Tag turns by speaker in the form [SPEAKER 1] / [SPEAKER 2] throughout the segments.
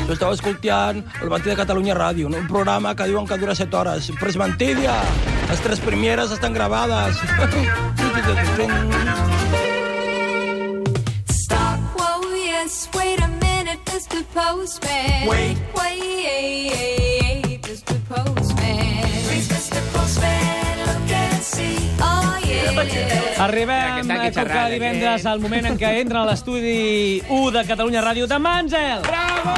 [SPEAKER 1] estava escoltant el Matí de Catalunya Ràdio, un programa que diuen que dura 7 hores. Però és mentida! Les 3 primeres estan gravades.
[SPEAKER 2] Stop, whoa, yes, wait a minute, Mr. Postman. Wait, Mr. Postman. Please, Mr. Postman, look and see. Oh, yeah.
[SPEAKER 3] Arribem cada divendres al moment en què entra a l'estudi 1 de Catalunya Ràdio de Manzel.
[SPEAKER 4] Bravo!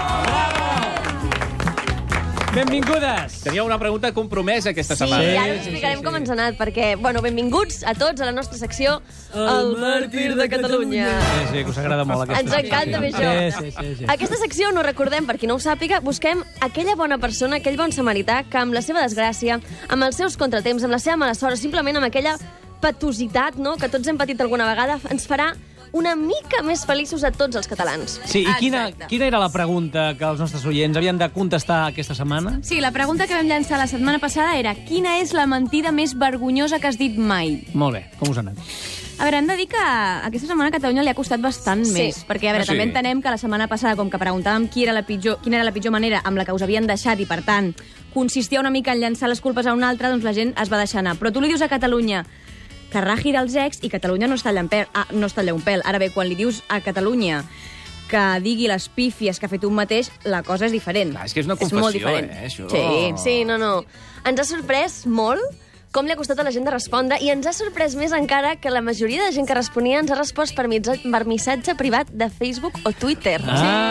[SPEAKER 3] Benvingudes.
[SPEAKER 4] Teníeu una pregunta compromesa aquesta setmana.
[SPEAKER 5] Sí, ara us explicarem com ens ha anat, perquè, bueno, benvinguts a tots a la nostra secció El Màrtir de Catalunya.
[SPEAKER 3] Sí, que us agrada molt aquesta.
[SPEAKER 5] Ens encanta fer això.
[SPEAKER 3] Sí.
[SPEAKER 5] Aquesta secció, no recordem, per qui no ho sàpiga, busquem aquella bona persona, aquell bon samarità, que amb la seva desgràcia, amb els seus contratemps, amb la seva mala sort, simplement amb aquella patositat, no?, que tots hem patit alguna vegada, ens farà una mica més feliços a tots els catalans.
[SPEAKER 3] Sí, i quina era la pregunta que els nostres oients havien de contestar aquesta setmana?
[SPEAKER 6] Sí, la pregunta que vam llançar la setmana passada era quina és la mentida més vergonyosa que has dit mai?
[SPEAKER 3] Molt bé, com us ha anat?
[SPEAKER 6] A veure, hem de dir que aquesta setmana a Catalunya li ha costat bastant més, perquè, a veure, també entenem que la setmana passada, com que preguntàvem quina era la pitjor manera amb la que us havien deixat i, per tant, consistia una mica en llançar les culpes a un altre, doncs la gent es va deixar anar. Però tu li dius a Catalunya que raji dels ex i Catalunya no es talla un pèl. Ara bé, quan li dius a Catalunya que digui les pífies que ha fet un mateix, la cosa és diferent.
[SPEAKER 4] Clar, és que és una confessió, això.
[SPEAKER 5] Sí, no. Ens ha sorprès molt com li ha costat a la gent de respondre, i ens ha sorprès més encara que la majoria de gent que responia ens ha respost per missatge privat de Facebook o Twitter.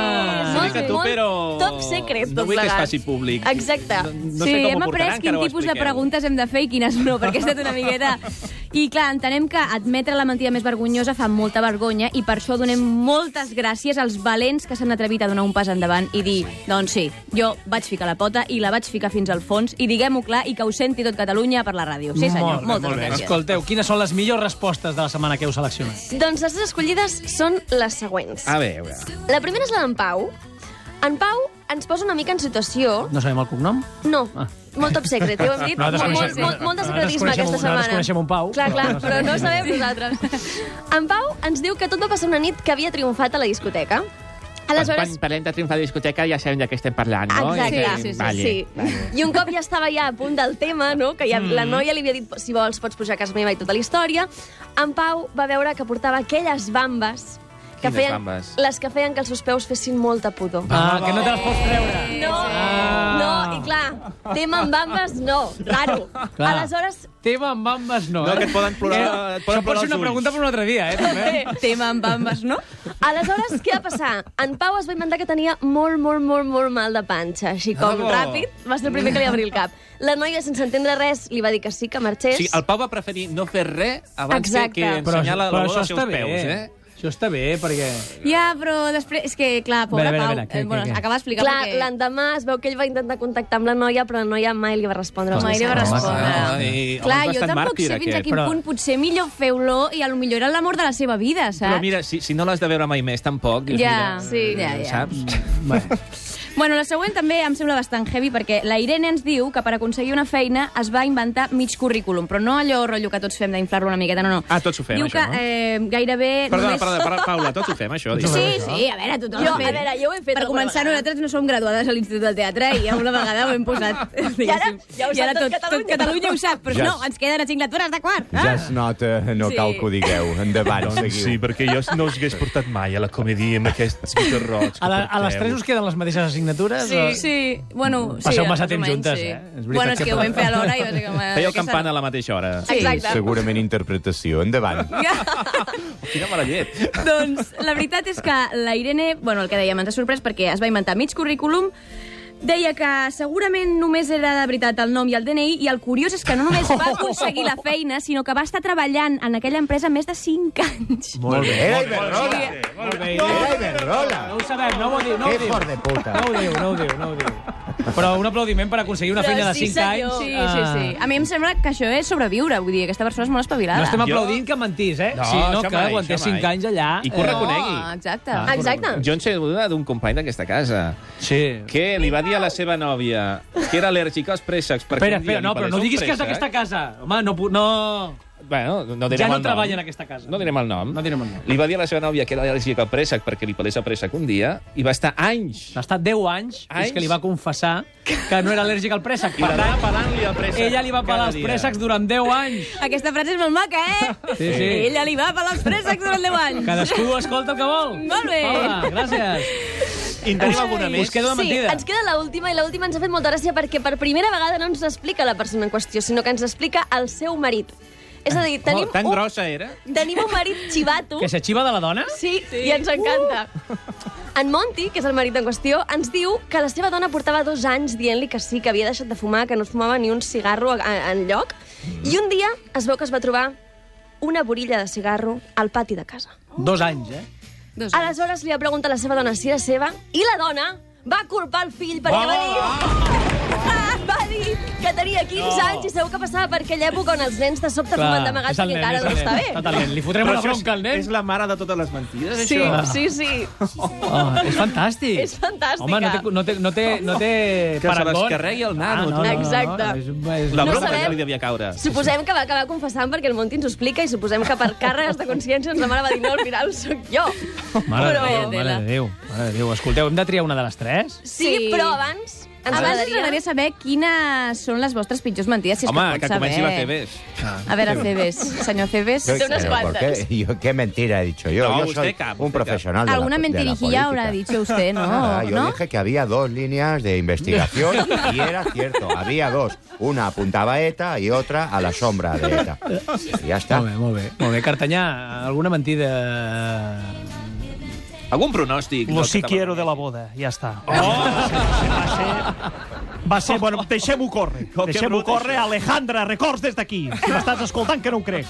[SPEAKER 4] Molt
[SPEAKER 5] top secret,
[SPEAKER 4] no
[SPEAKER 5] tot
[SPEAKER 4] vull que es
[SPEAKER 5] plegat.
[SPEAKER 4] faci públic.
[SPEAKER 5] Exacte.
[SPEAKER 4] No sé com
[SPEAKER 6] hem
[SPEAKER 4] ho
[SPEAKER 6] après
[SPEAKER 4] portaran,
[SPEAKER 6] quin tipus de preguntes hem de fer i quines no, perquè ha estat una miqueta... I clar, entenem que admetre la mentida més vergonyosa fa molta vergonya i per això donem moltes gràcies als valents que s'han atrevit a donar un pas endavant i dir, doncs sí, jo vaig ficar la pota i la vaig ficar fins al fons i diguem-ho clar i que ho senti tot Catalunya per la ràdio. Sí, senyor, moltes gràcies.
[SPEAKER 3] Escolteu, quines són les millors respostes de la setmana que heu seleccionat?
[SPEAKER 5] Doncs les escollides són les següents.
[SPEAKER 4] A veure.
[SPEAKER 5] La primera és la d'en Pau. En Pau ens posa una mica en situació...
[SPEAKER 3] No sabem el cognom?
[SPEAKER 5] No, molt top secret, ja ho hem dit. Molt de secretisme aquesta setmana.
[SPEAKER 3] Nosaltres coneixem un Pau.
[SPEAKER 5] Clar, però no sabem nosaltres. En Pau ens diu que tot va passar una nit que havia triomfat a la discoteca.
[SPEAKER 4] Quan parlem de triomfar de discoteca ja sabem de què estem parlant, no?
[SPEAKER 5] Exacte, sí. I un cop ja estava ja a punt del tema, no? Que ja la noia li havia dit, si vols pots pujar a casa meva i tota la història, en Pau va veure que portava aquelles bambes que feien, les que feien que els seus peus fessin molta pudor.
[SPEAKER 3] Que no te les pots treure.
[SPEAKER 5] No, i clar, tema amb bambes, no, raro. Aleshores...
[SPEAKER 3] Tema amb bambes, no.
[SPEAKER 4] No, que et poden plorar
[SPEAKER 3] Això pot ser una pregunta per un altre dia, també.
[SPEAKER 6] Tema amb bambes, no?
[SPEAKER 5] Aleshores, què va passar? En Pau es va inventar que tenia molt mal de panxa, així com ràpid, va ser el primer que li va obrir el cap. La noia, sense entendre res, li va dir que sí, que marxés.
[SPEAKER 4] Sí, el Pau va preferir no fer res abans que ensenyar la l'olor dels seus peus,
[SPEAKER 3] Això està bé, perquè...
[SPEAKER 6] Ja, però després... És que, clar, pobre Pau... Acaba d'explicar
[SPEAKER 5] perquè... Clar, l'endemà es veu que ell va intentar contactar amb la noia, però la noia mai li va respondre.
[SPEAKER 6] Mai li va respondre. Clar, jo tampoc sé fins a quin punt potser millor fer-lo i potser era l'amor de la seva vida, saps?
[SPEAKER 4] Però mira, si no l'has de veure mai més, tampoc.
[SPEAKER 6] Ja,
[SPEAKER 5] sí.
[SPEAKER 4] Saps?
[SPEAKER 6] Bueno, la següent també em sembla bastant heavy perquè la Irene ens diu que per aconseguir una feina es va inventar mig currículum, però no allò rotllo que tots fem d'inflar-lo una miqueta, no.
[SPEAKER 4] Tots ho fem,
[SPEAKER 6] diu
[SPEAKER 4] això,
[SPEAKER 6] no? Diu que gairebé...
[SPEAKER 4] Perdona, Paula, tots ho fem, això.
[SPEAKER 6] Sí, a veure, tothom ho ha fet.
[SPEAKER 5] Jo ho he fet.
[SPEAKER 6] Per començar, nosaltres no som graduades a l'Institut del Teatre i una vegada ho hem posat.
[SPEAKER 5] I ara tot
[SPEAKER 6] Catalunya ho sap, però no, ens queden assignatures de quart.
[SPEAKER 7] Ja es nota, no cal que ho digueu. Endavant, seguiu.
[SPEAKER 4] Sí, perquè jo no us hagués portat mai a la comèdia amb aquests guitarrots.
[SPEAKER 3] A les 3 us queden les mateixes assignatures?
[SPEAKER 6] Sí, bueno...
[SPEAKER 3] Passeu massa temps juntes,
[SPEAKER 6] Bueno, és que ho vam fer alhora i bàsicament...
[SPEAKER 4] Fèieu campana a la mateixa hora.
[SPEAKER 5] Exacte.
[SPEAKER 7] Segurament interpretació. Endavant.
[SPEAKER 4] Quina mala llet.
[SPEAKER 6] Doncs la veritat és que la Irene, bueno, el que dèiem, ens ha sorprès perquè es va inventar mig currículum. Deia que segurament només era de veritat el nom i el DNI, i el curiós és que no només va aconseguir la feina, sinó que va estar treballant en aquella empresa més de 5 anys.
[SPEAKER 7] Molt bé. Era Iberdrola. Era Iberdrola.
[SPEAKER 3] No ho sabem, no ho diu.
[SPEAKER 7] Que fort de puta.
[SPEAKER 3] No ho diu. Però un aplaudiment per aconseguir una feina de 5 anys.
[SPEAKER 6] Sí. A mi em sembla que això és sobreviure. Vull dir, aquesta persona és molt espavilada.
[SPEAKER 3] No estem aplaudint que mentís, eh?
[SPEAKER 4] No,
[SPEAKER 3] que aguantés 5 anys allà...
[SPEAKER 4] I que ho reconegui.
[SPEAKER 6] Exacte.
[SPEAKER 4] Jo en sé d'un company d'aquesta casa que li va dir a la seva nòvia que era al·lèrgica als préssecs.
[SPEAKER 3] Espera, no, però no diguis que és d'aquesta casa. Home, no...
[SPEAKER 4] Bueno, no direm
[SPEAKER 3] Ja no
[SPEAKER 4] el nom.
[SPEAKER 3] treballa en aquesta casa.
[SPEAKER 4] No direm el nom.
[SPEAKER 3] No direm el nom.
[SPEAKER 4] Li va dir a la seva nòvia que era al·lèrgic al préssec perquè li pelés el préssec un dia i va estar anys.
[SPEAKER 3] Va estar 10 anys fins que li va confessar que no era al·lèrgic al préssec.
[SPEAKER 4] I va pelant-li el préssec.
[SPEAKER 3] Ella li va pelar els préssecs durant 10 anys.
[SPEAKER 6] Aquesta frase és molt maca,
[SPEAKER 3] Sí, sí.
[SPEAKER 6] Ella li va pelar els préssecs durant 10 anys.
[SPEAKER 3] Cadascú escolta el que vol.
[SPEAKER 6] Molt bé.
[SPEAKER 3] Hola, gràcies.
[SPEAKER 4] I en tenim alguna més?
[SPEAKER 3] Us queda una mentida.
[SPEAKER 5] Sí, ens queda l'última, i l'última ens ha fet molta gràcia perquè per primera vegada no ens l'explica la persona en qüestió, sinó que ens l'explica el seu marit. És a dir, tenim,
[SPEAKER 4] Tan grossa era?
[SPEAKER 5] tenim un marit xivato.
[SPEAKER 3] Que se xiva de la dona?
[SPEAKER 5] Sí, i ens encanta. En Monty, que és el marit en qüestió, ens diu que la seva dona portava 2 anys dient-li que sí, que havia deixat de fumar, que no es fumava ni un cigarro enlloc, i un dia es veu que es va trobar una borilla de cigarro al pati de casa.
[SPEAKER 3] 2 anys, eh?
[SPEAKER 5] Aleshores li va preguntar a la seva dona si era seva, i la dona va culpar el fill perquè va dir que tenia 15 anys i segur que passava per aquella època on els nens de sobte fumen d'amagat perquè encara no està bé.
[SPEAKER 3] Totalment. Li fotrem una bronca al nen.
[SPEAKER 4] És la mare de totes les mentides,
[SPEAKER 5] Sí,
[SPEAKER 4] això?
[SPEAKER 5] sí.
[SPEAKER 3] És fantàstic.
[SPEAKER 5] És fantàstica.
[SPEAKER 3] Home, no té
[SPEAKER 4] Que se
[SPEAKER 3] parangó.
[SPEAKER 4] l'escarregui el nano, tu.
[SPEAKER 5] Exacte.
[SPEAKER 4] La
[SPEAKER 5] No
[SPEAKER 4] bronca
[SPEAKER 5] sabem.
[SPEAKER 4] que li devia caure.
[SPEAKER 5] Suposem que va acabar confessant perquè el Monty ens ho explica i suposem que per càrregues de consciència la mare va dir no, al final sóc jo.
[SPEAKER 3] Mare de
[SPEAKER 5] Però-
[SPEAKER 3] Déu, mare de Déu, mare de Déu. Escolteu, hem de triar una de les 3?
[SPEAKER 5] Sí, però abans ens
[SPEAKER 6] Abans ens agradaria saber quines són les vostres pitjors mentides, si és
[SPEAKER 4] Home,
[SPEAKER 6] que
[SPEAKER 4] que
[SPEAKER 6] pot
[SPEAKER 4] comenci
[SPEAKER 6] saber.
[SPEAKER 4] la Cebes.
[SPEAKER 6] A veure, Cebes, senyor Cebes.
[SPEAKER 5] Té unes
[SPEAKER 7] ¿Pero por
[SPEAKER 5] cuantas.
[SPEAKER 7] qué? ¿Qué mentira he dicho yo?
[SPEAKER 4] No,
[SPEAKER 7] Yo
[SPEAKER 4] usted
[SPEAKER 7] soy
[SPEAKER 4] cap,
[SPEAKER 7] un
[SPEAKER 4] usted
[SPEAKER 7] profesional de la
[SPEAKER 6] Alguna
[SPEAKER 7] política.
[SPEAKER 6] mentirijilla habrá dicho usted, ¿no?
[SPEAKER 7] Ah, yo
[SPEAKER 6] ¿No?
[SPEAKER 7] dije que había 2 líneas de investigación y era cierto, había 2. Una apuntaba a ETA y otra a la sombra de ETA. Y ya está.
[SPEAKER 3] Molt bé. Molt bé. Cartanyà, alguna mentida...
[SPEAKER 4] Algun pronòstic?
[SPEAKER 8] Lo sí quiero de la boda, ja està. Va ser, bueno, deixem-ho córrer.
[SPEAKER 4] Oh, que
[SPEAKER 8] Deixem-ho
[SPEAKER 4] brut,
[SPEAKER 8] córrer.
[SPEAKER 4] això.
[SPEAKER 8] Alejandra, records des d'aquí. Si m'estàs escoltant, que no ho crec.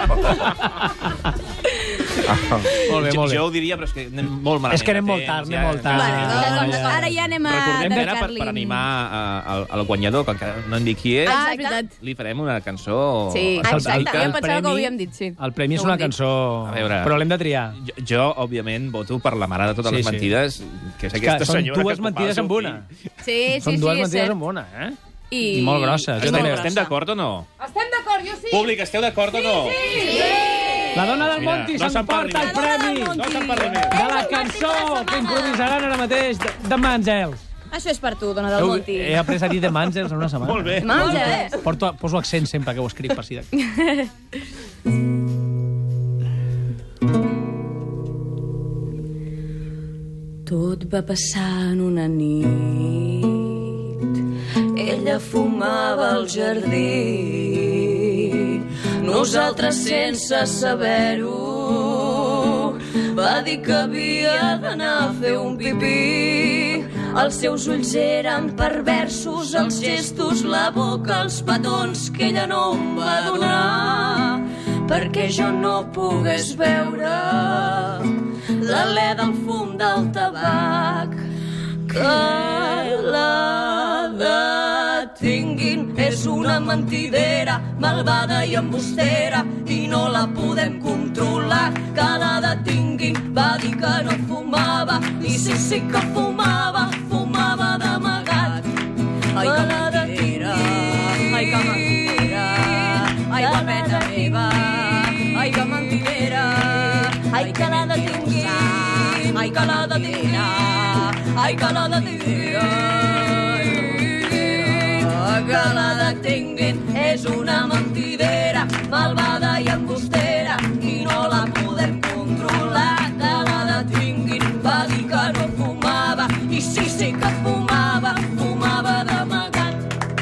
[SPEAKER 3] Molt bé, molt bé.
[SPEAKER 4] Jo ho diria, però és que anem molt malament.
[SPEAKER 3] És que anem molt
[SPEAKER 4] de
[SPEAKER 3] tard,
[SPEAKER 4] temps,
[SPEAKER 3] anem molt tard.
[SPEAKER 6] Bueno, doncs ara ja anem a
[SPEAKER 4] Recordem que era
[SPEAKER 6] dedicar-li...
[SPEAKER 4] per animar al guanyador, que encara no hem dit qui és.
[SPEAKER 6] Ah, és veritat.
[SPEAKER 4] Li farem una cançó...
[SPEAKER 6] Sí,
[SPEAKER 5] Exacte.
[SPEAKER 6] jo
[SPEAKER 3] el
[SPEAKER 6] pensava
[SPEAKER 3] premi-
[SPEAKER 6] que ho havíem dit, sí.
[SPEAKER 3] El premi és
[SPEAKER 6] No ho
[SPEAKER 3] una
[SPEAKER 6] hem dit.
[SPEAKER 3] cançó...
[SPEAKER 4] A veure.
[SPEAKER 3] Però l'hem de triar.
[SPEAKER 4] Jo, òbviament, voto per la mare de totes
[SPEAKER 3] Sí,
[SPEAKER 4] les
[SPEAKER 3] sí.
[SPEAKER 4] mentides, que és
[SPEAKER 3] És
[SPEAKER 4] aquesta
[SPEAKER 3] que són
[SPEAKER 4] senyora
[SPEAKER 3] dues
[SPEAKER 4] que culpava
[SPEAKER 3] mentides
[SPEAKER 4] el seu
[SPEAKER 3] amb una.
[SPEAKER 4] fill.
[SPEAKER 6] Sí,
[SPEAKER 3] Són
[SPEAKER 6] sí,
[SPEAKER 3] dues
[SPEAKER 6] sí, és
[SPEAKER 3] mentides
[SPEAKER 6] cert.
[SPEAKER 3] amb una, eh?
[SPEAKER 6] I
[SPEAKER 3] molt grosses. Jo també.
[SPEAKER 4] Estem d'acord o no?
[SPEAKER 6] Estem d'acord, jo sí.
[SPEAKER 4] Públic, esteu d'acord o no?
[SPEAKER 3] La dona del
[SPEAKER 4] Mira,
[SPEAKER 3] Monty
[SPEAKER 4] no se'n
[SPEAKER 3] s'emporta
[SPEAKER 4] parli
[SPEAKER 3] el
[SPEAKER 4] més.
[SPEAKER 3] premi
[SPEAKER 4] No se'n parli més.
[SPEAKER 3] de la cançó que improvisaran ara mateix de Mansels.
[SPEAKER 6] Això és per tu, dona del Monti.
[SPEAKER 3] He après a dir de Mansels en una setmana.
[SPEAKER 4] Molt bé.
[SPEAKER 6] Manges.
[SPEAKER 3] Poso accent sempre que ho escric per si de...
[SPEAKER 2] Tot va passar en una nit. Ella fumava al jardí. Nosaltres, sense saber-ho, va dir que havia d'anar a fer un pipí. Els seus ulls eren perversos, els gestos, la boca, els petons que ella no em va donar, perquè jo no pogués veure l'alè del fum del tabac. Que la detinguin és una mentidera, malvada i embustera, i no la podem controlar. Que la detinguin, va dir que no fumava, i sí que fumava, fumava d'amagat. Ai, que mentidera, ai, que mentidera, ai, guapeta meva, ai, que mentidera, ai, que la detinguin, ai, que la detinguin, ai, que la detinguin, que la detinguin, és una mentidera, malvada i embustera, i no la podem controlar. Que la detinguin, va dir que no fumava, i sí que fumava, fumava d'amagat.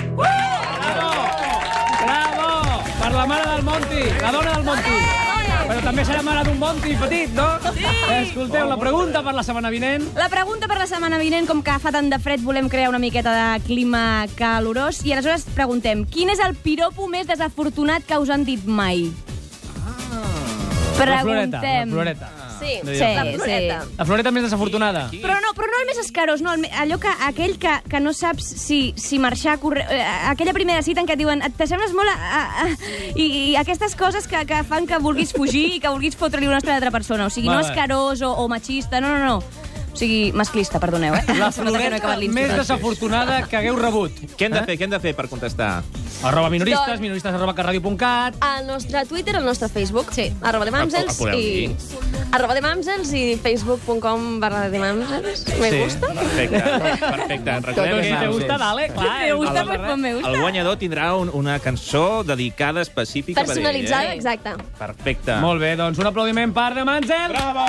[SPEAKER 3] Bravo! Per la mare del Monty, la dona del Monty. Però també serà mare d'un Monty petit, no? Sí! Escolteu, la pregunta per la setmana vinent.
[SPEAKER 6] La pregunta per la setmana vinent, com que fa tant de fred, volem crear una miqueta de clima calorós, i aleshores preguntem, quin és el piropo més desafortunat que us han dit mai?
[SPEAKER 3] La floreta,
[SPEAKER 6] Preguntem.
[SPEAKER 3] la floreta.
[SPEAKER 5] Sí,
[SPEAKER 3] Sí,
[SPEAKER 5] la floreta.
[SPEAKER 3] La floreta més desafortunada.
[SPEAKER 6] Però no el més escarós, no, allò que aquell que no saps si marxar a córrer... aquella primera cita en què et diuen t'assembles molt i aquestes coses que fan que vulguis fugir i que vulguis fotre-li una altra persona. O sigui, no
[SPEAKER 3] Va, va.
[SPEAKER 6] escarós o machista, no. O sigui, masclista, perdoneu, eh?
[SPEAKER 3] La
[SPEAKER 6] Sembla que no he
[SPEAKER 3] floreta
[SPEAKER 6] acabat
[SPEAKER 3] més
[SPEAKER 6] l'institut.
[SPEAKER 3] desafortunada que hagueu rebut.
[SPEAKER 4] Què hem de fer per contestar?
[SPEAKER 3] @minoristes, minoristes@catradio.cat.
[SPEAKER 5] Al nostre Twitter, al nostre Facebook.
[SPEAKER 6] Sí.
[SPEAKER 5] @demamsels
[SPEAKER 4] podeu
[SPEAKER 5] i...
[SPEAKER 4] dir.
[SPEAKER 5] @demamsels i facebook.com/demamsels. Me gusta.
[SPEAKER 4] Perfecte. Recordem
[SPEAKER 3] Que te gusta, dale. Clar,
[SPEAKER 6] Me gusta, pues me gusta.
[SPEAKER 4] el guanyador tindrà una cançó dedicada específica per ell.
[SPEAKER 5] Personalitzada, exacte.
[SPEAKER 4] Perfecte.
[SPEAKER 3] Molt bé, doncs un aplaudiment per The Mansell.
[SPEAKER 4] Bravo!